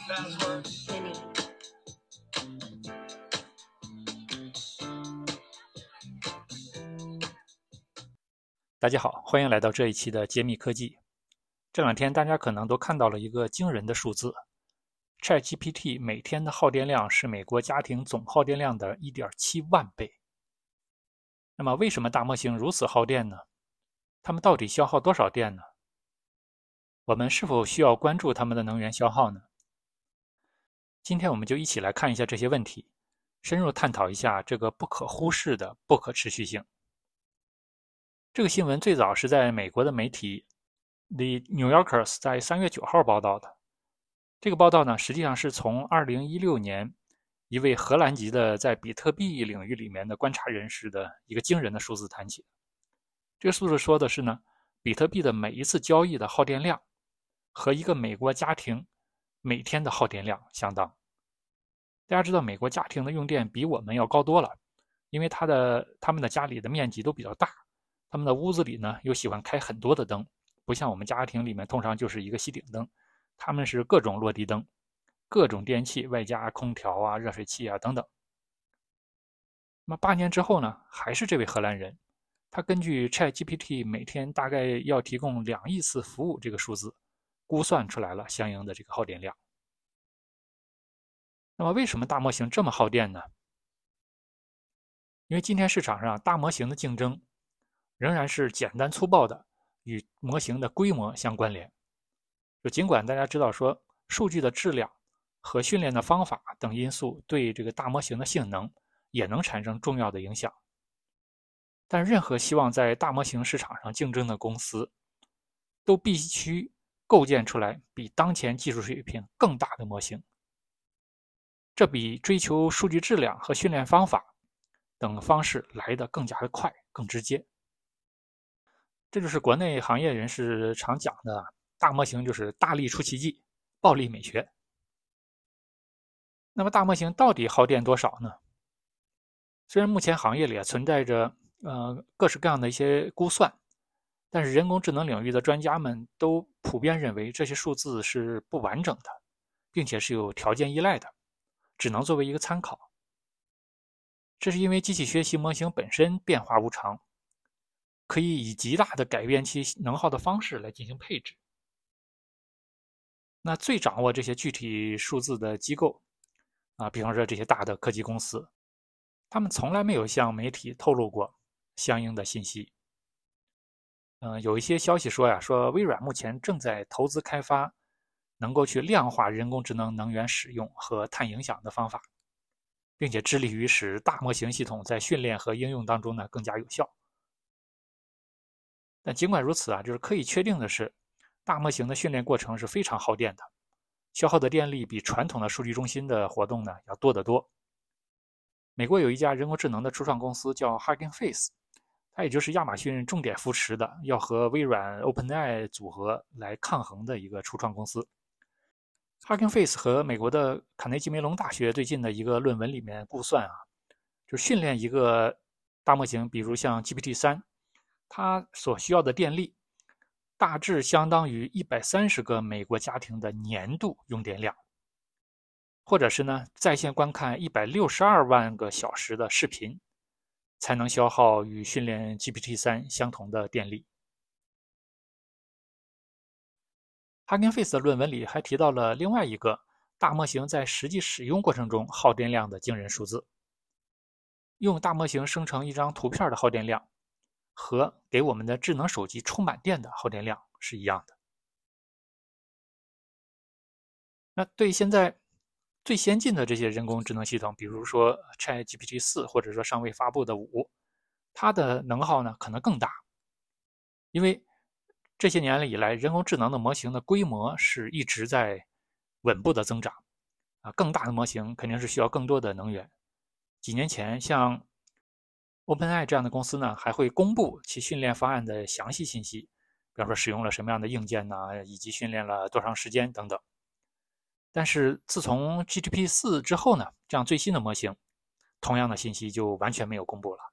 大家好，欢迎来到这一期的揭秘科技。这两天大家可能都看到了一个惊人的数字 ，ChatGPT 每天的耗电量是美国家庭总耗电量的1.7万倍。那么为什么大模型如此耗电呢？它们到底消耗多少电呢？我们是否需要关注它们的能源消耗呢？今天我们就一起来看一下这些问题，深入探讨一下这个不可忽视的不可持续性。这个新闻最早是在美国的媒体 The New Yorker 在3月9号报道的。这个报道呢，实际上是从2016年一位荷兰籍的在比特币领域里面的观察人士的一个惊人的数字谈起。这个数字说的是呢，比特币的每一次交易的耗电量和一个美国家庭每天的耗电量相当。大家知道美国家庭的用电比我们要高多了，因为他们的家里的面积都比较大，他们的屋子里呢又喜欢开很多的灯，不像我们家庭里面通常就是一个吸顶灯，他们是各种落地灯，各种电器，外加空调啊、热水器啊等等。那么8年之后呢，还是这位荷兰人，他根据 ChatGPT 每天大概要提供2亿次服务这个数字，估算出来了相应的这个耗电量。那么为什么大模型这么耗电呢？因为今天市场上大模型的竞争仍然是简单粗暴的与模型的规模相关联。就尽管大家知道说数据的质量和训练的方法等因素对这个大模型的性能也能产生重要的影响，但任何希望在大模型市场上竞争的公司都必须构建出来比当前技术水平更大的模型。这比追求数据质量和训练方法等方式来得更加的快、更直接。这就是国内行业人士常讲的，大模型就是大力出奇迹，暴力美学。那么大模型到底耗电多少呢？虽然目前行业里存在着各式各样的一些估算，但是人工智能领域的专家们都普遍认为这些数字是不完整的，并且是有条件依赖的，只能作为一个参考。这是因为机器学习模型本身变化无常，可以以极大的改变其能耗的方式来进行配置。那最掌握这些具体数字的机构比方说这些大的科技公司，他们从来没有向媒体透露过相应的信息。有一些消息说微软目前正在投资开发能够去量化人工智能能源使用和碳影响的方法，并且致力于使大模型系统在训练和应用当中呢更加有效。但尽管如此就是可以确定的是，大模型的训练过程是非常耗电的，消耗的电力比传统的数据中心的活动呢要多得多。美国有一家人工智能的初创公司叫 Hugging Face， 它也就是亚马逊重点扶持的，要和微软 OpenAI 组合来抗衡的一个初创公司。Hugging Face 和美国的卡内基梅隆大学最近的一个论文里面估算就训练一个大模型，比如像 GPT-3， 它所需要的电力大致相当于130个美国家庭的年度用电量，或者是呢在线观看162万个小时的视频，才能消耗与训练 GPT-3 相同的电力。Hugging Face 的论文里还提到了另外一个大模型在实际使用过程中耗电量的惊人数字。用大模型生成一张图片的耗电量和给我们的智能手机充满电的耗电量是一样的。那对现在最先进的这些人工智能系统，比如说 ChatGPT-4 或者说尚未发布的5，它的能耗呢可能更大，因为这些年以来人工智能的模型的规模是一直在稳步的增长更大的模型肯定是需要更多的能源。几年前像OpenAI 这样的公司呢，还会公布其训练方案的详细信息，比方说使用了什么样的硬件以及训练了多长时间等等。但是自从 GPT-4 之后呢，这样最新的模型，同样的信息就完全没有公布了。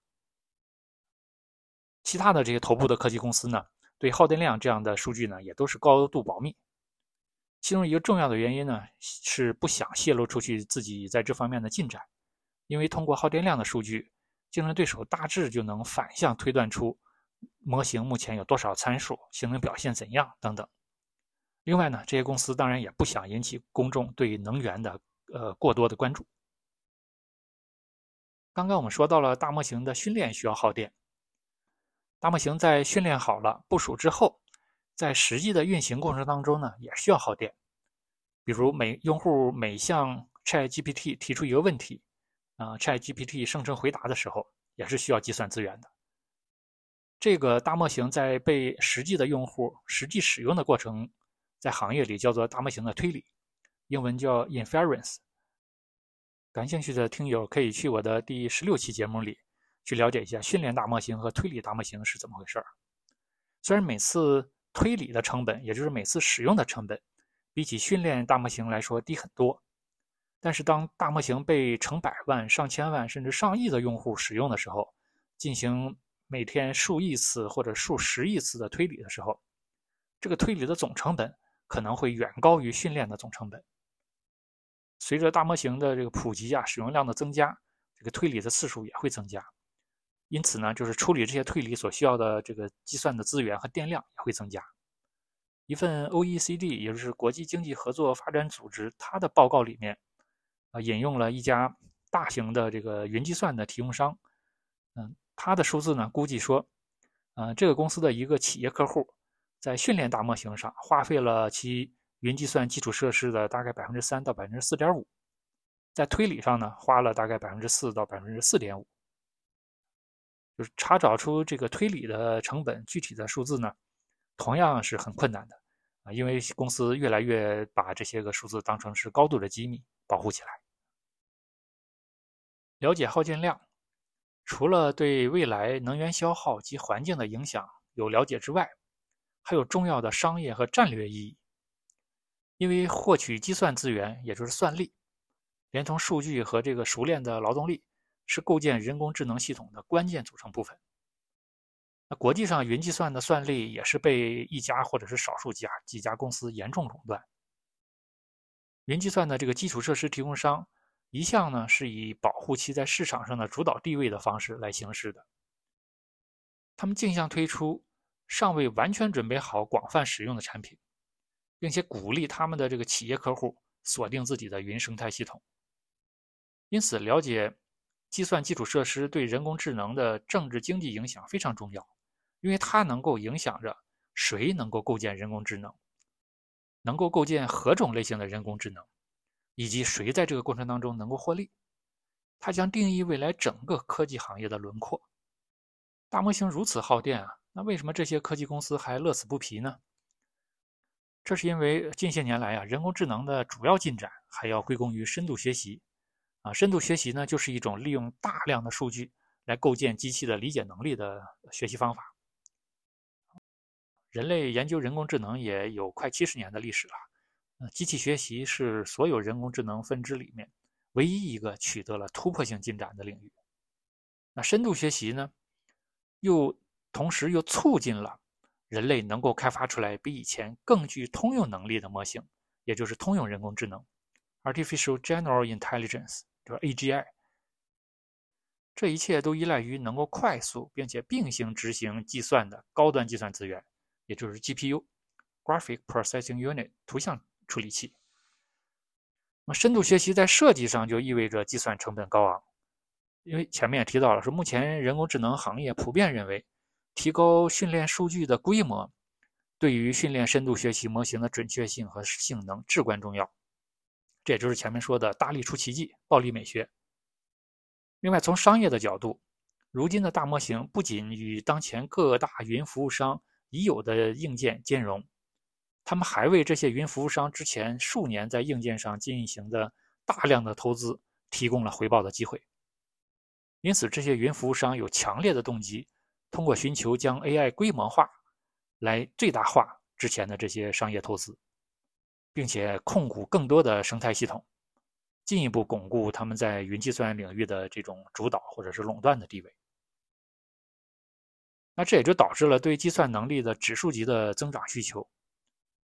其他的这些头部的科技公司呢，对耗电量这样的数据呢，也都是高度保密。 其中一个重要的原因呢，是不想泄露出去自己在这方面的进展，因为通过耗电量的数据，竞争对手大致就能反向推断出模型目前有多少参数，性能表现怎样等等。另外呢，这些公司当然也不想引起公众对能源的过多的关注。刚刚我们说到了大模型的训练需要耗电，大模型在训练好了部署之后，在实际的运行过程当中呢，也需要耗电。比如用户每向 ChatGPT 提出一个问题，ChatGPT 生成回答的时候，也是需要计算资源的。这个大模型在被实际的用户实际使用的过程，在行业里叫做大模型的推理，英文叫 inference。感兴趣的听友可以去我的第16期节目里去了解一下训练大模型和推理大模型是怎么回事。虽然每次推理的成本，也就是每次使用的成本，比起训练大模型来说低很多，但是当大模型被成百万、上千万甚至上亿的用户使用的时候，进行每天数亿次或者数十亿次的推理的时候，这个推理的总成本可能会远高于训练的总成本。随着大模型的这个普及使用量的增加，这个推理的次数也会增加。因此呢，就是处理这些推理所需要的这个计算的资源和电量也会增加。一份 OECD， 也就是国际经济合作发展组织，它的报告里面引用了一家大型的这个云计算的提供商，它的数字呢估计说，这个公司的一个企业客户在训练大模型上花费了其云计算基础设施的大概3%到4.5%，在推理上呢花了大概4%到4.5%。就是查找出这个推理的成本具体的数字呢，同样是很困难的因为公司越来越把这些个数字当成是高度的机密保护起来。了解耗电量，除了对未来能源消耗及环境的影响有了解之外，还有重要的商业和战略意义。因为获取计算资源，也就是算力，连同数据和这个熟练的劳动力，是构建人工智能系统的关键组成部分。那国际上云计算的算力也是被一家或者是少数几家公司严重垄断。云计算的这个基础设施提供商一向呢是以保护其在市场上的主导地位的方式来行事的。他们竞相推出尚未完全准备好广泛使用的产品，并且鼓励他们的这个企业客户锁定自己的云生态系统。因此，了解计算基础设施对人工智能的政治经济影响非常重要，因为它能够影响着谁能够构建人工智能，能够构建何种类型的人工智能，以及谁在这个过程当中能够获利。它将定义未来整个科技行业的轮廓。大模型如此耗电那为什么这些科技公司还乐此不疲呢？这是因为近些年来人工智能的主要进展还要归功于深度学习。深度学习呢，就是一种利用大量的数据来构建机器的理解能力的学习方法。人类研究人工智能也有快70年的历史了。机器学习是所有人工智能分支里面唯一一个取得了突破性进展的领域。那深度学习呢，同时又促进了人类能够开发出来比以前更具通用能力的模型，也就是通用人工智能 （Artificial General Intelligence）， 就是 AGI。这一切都依赖于能够快速并且并行执行计算的高端计算资源，也就是 GPU（Graphic Processing Unit） 图像处理器。那么深度学习在设计上就意味着计算成本高昂，因为前面也提到了，说目前人工智能行业普遍认为，提高训练数据的规模，对于训练深度学习模型的准确性和性能至关重要。这也就是前面说的大力出奇迹、暴力美学。另外，从商业的角度，如今的大模型不仅与当前各大云服务商已有的硬件兼容，他们还为这些云服务商之前数年在硬件上进行的大量的投资提供了回报的机会。因此，这些云服务商有强烈的动机，通过寻求将 AI 规模化，来最大化之前的这些商业投资，并且控股更多的生态系统，进一步巩固他们在云计算领域的这种主导或者是垄断的地位。那这也就导致了对计算能力的指数级的增长需求。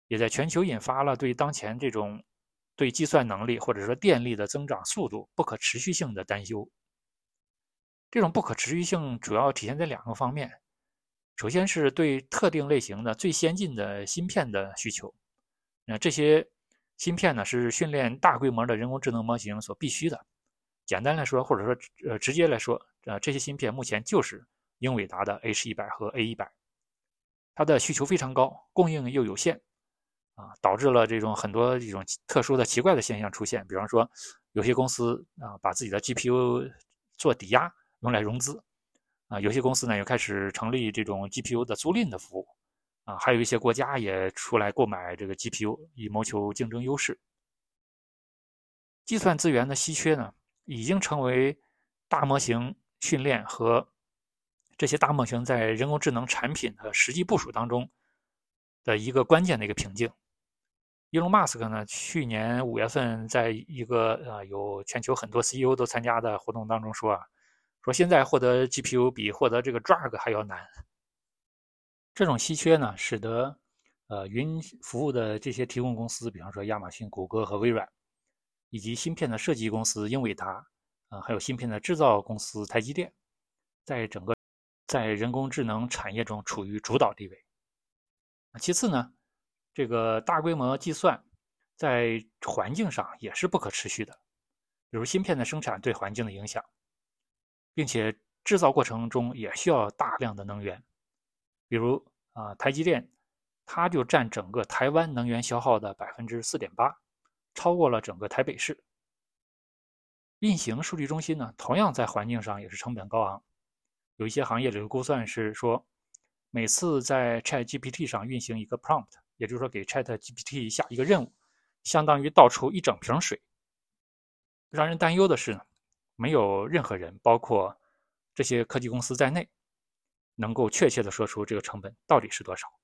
也在全球引发了对当前这种对计算能力或者说电力的增长速度不可持续性的担忧。这种不可持续性主要体现在2个方面，首先是对特定类型的最先进的芯片的需求，这些芯片呢是训练大规模的人工智能模型所必须的。简单来说，或者说直接来说，这些芯片目前就是英伟达的 H100和 A100，它的需求非常高，供应又有限，导致了很多这种特殊的奇怪的现象出现。比方说，有些公司把自己的 GPU 做抵押用来融资，有些公司呢又开始成立这种 GPU 的租赁的服务，还有一些国家也出来购买这个 GPU 以谋求竞争优势。计算资源的稀缺呢，已经成为大模型训练和这些大模型在人工智能产品的实际部署当中的一个关键的一个瓶颈。伊隆马斯克呢，去年5月份在一个有全球很多 CEO 都参加的活动当中说现在获得 GPU 比获得这个 drug 还要难。这种稀缺呢，使得云服务的这些提供公司，比方说亚马逊、谷歌和微软，以及芯片的设计公司英伟达，还有芯片的制造公司台积电，在人工智能产业中处于主导地位。其次呢，这个大规模计算在环境上也是不可持续的，比如芯片的生产对环境的影响，并且制造过程中也需要大量的能源。比如台积电，它就占整个台湾能源消耗的 4.8%， 超过了整个台北市。运行数据中心呢，同样在环境上也是成本高昂。有一些行业里的估算是说，每次在 ChatGPT 上运行一个 prompt， 也就是说给 ChatGPT 下一个任务，相当于倒出1整瓶水。让人担忧的是呢，没有任何人，包括这些科技公司在内，能够确切的说出这个成本到底是多少。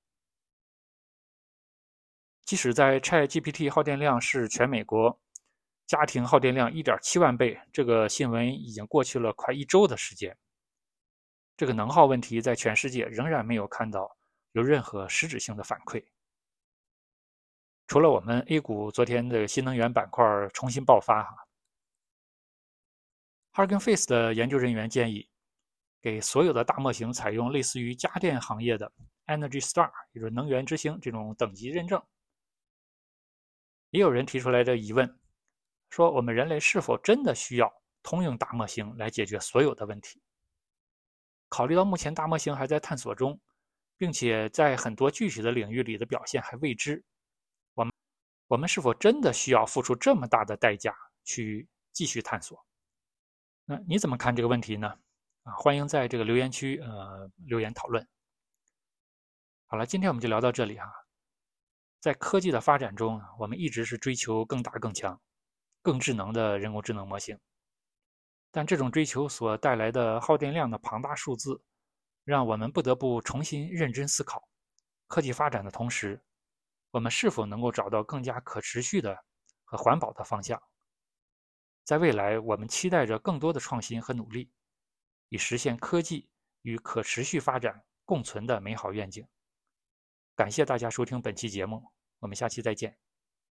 即使在 ChatGPT 耗电量是全美国家庭耗电量 1.7万倍，这个新闻已经过去了快1周的时间，这个能耗问题在全世界仍然没有看到有任何实质性的反馈。除了我们 A 股昨天的新能源板块重新爆发，Hugging Face 的研究人员建议给所有的大模型采用类似于家电行业的 Energy Star， 也就是能源之星这种等级认证。也有人提出来的疑问，说我们人类是否真的需要通用大模型来解决所有的问题？考虑到目前大模型还在探索中，并且在很多具体的领域里的表现还未知，我们是否真的需要付出这么大的代价去继续探索？那你怎么看这个问题呢？欢迎在这个留言区留言讨论。好了，今天我们就聊到这里在科技的发展中，我们一直是追求更大、更强、更智能的人工智能模型，但这种追求所带来的耗电量的庞大数字，让我们不得不重新认真思考，科技发展的同时，我们是否能够找到更加可持续的和环保的方向。在未来，我们期待着更多的创新和努力，以实现科技与可持续发展共存的美好愿景。感谢大家收听本期节目，我们下期再见。